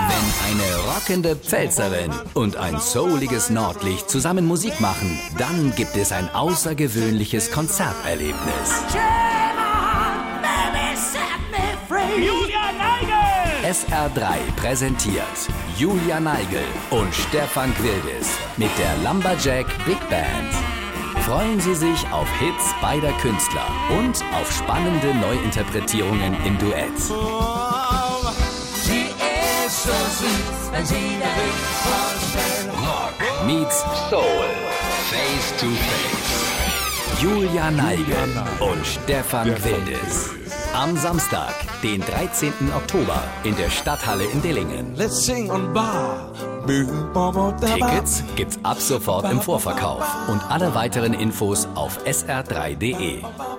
Wenn eine rockende Pfälzerin und ein souliges Nordlicht zusammen Musik machen, dann gibt es ein außergewöhnliches Konzerterlebnis. Julia Neigel! SR3 präsentiert Julia Neigel und Stefan Gwildes mit der Lumberjack Big Band. Freuen Sie sich auf Hits beider Künstler und auf spannende Neuinterpretierungen im Duett. Sie ist so süß, wenn sie der Weg vorstellt. Rock meets Soul. Face to Face. Julia Neigel und Stefan Gwildes. Am Samstag, den 13. Oktober in der Stadthalle in Dillingen. Let's sing on bar. Tickets gibt's ab sofort im Vorverkauf und alle weiteren Infos auf sr3.de.